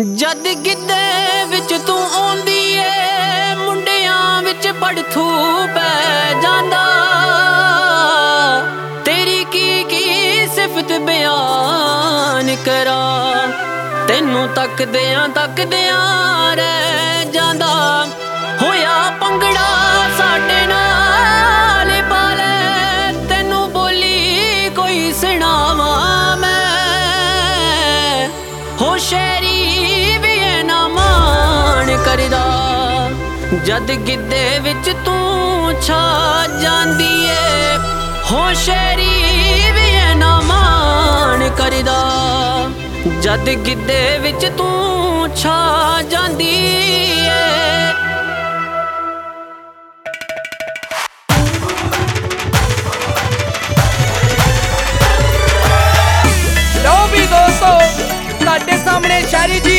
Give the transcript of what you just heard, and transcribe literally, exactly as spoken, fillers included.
ਜਦ ਗਿੱਧੇ ਵਿੱਚ ਤੂੰ ਆਉਂਦੀ ਏ ਮੁੰਡਿਆਂ ਵਿੱਚ ਪੜਥੂ ਪੈ ਜਾਂਦਾ। ਤੇਰੀ ਕੀ ਕੀ ਸਿਫਤ ਬਿਆਨ ਕਰਾਂ, ਤੈਨੂੰ ਤੱਕਦਿਆਂ ਤੱਕਦਿਆਂ ਰਹਿ ਜਾਂਦਾ। ਹੋਇਆ ਪੰਗੜਾ ਸਾਡੇ ਨਾਲ ਪਾ ਲੈ, ਤੈਨੂੰ ਬੋਲੀ ਕੋਈ ਸੁਣਾਵਾਂ ਮੈਂ। ਹੋ ਸ਼ੇਰੀ ਵੀ ਇਹ ਨਾ ਮਾਣ ਕਰਦਾ, ਜਦ ਗਿੱਧੇ ਵਿੱਚ ਤੂੰ ਛਾ ਜਾਂਦੀ ਏ। ਹੋ ਸ਼ੇਰੀ ਵੀ ਇਹ ਨਾ ਮਾਣ ਕਰਦਾ, ਜਦ ਗਿੱਧੇ ਵਿੱਚ ਤੂੰ ਛਾ ਜਾਂਦੀ ਏ। ਲਓ ਵੀ ਦੋਸਤੋ, ਤੁਹਾਡੇ ਸਾਹਮਣੇ ਸ਼ਾਇਰੀ ਜੀ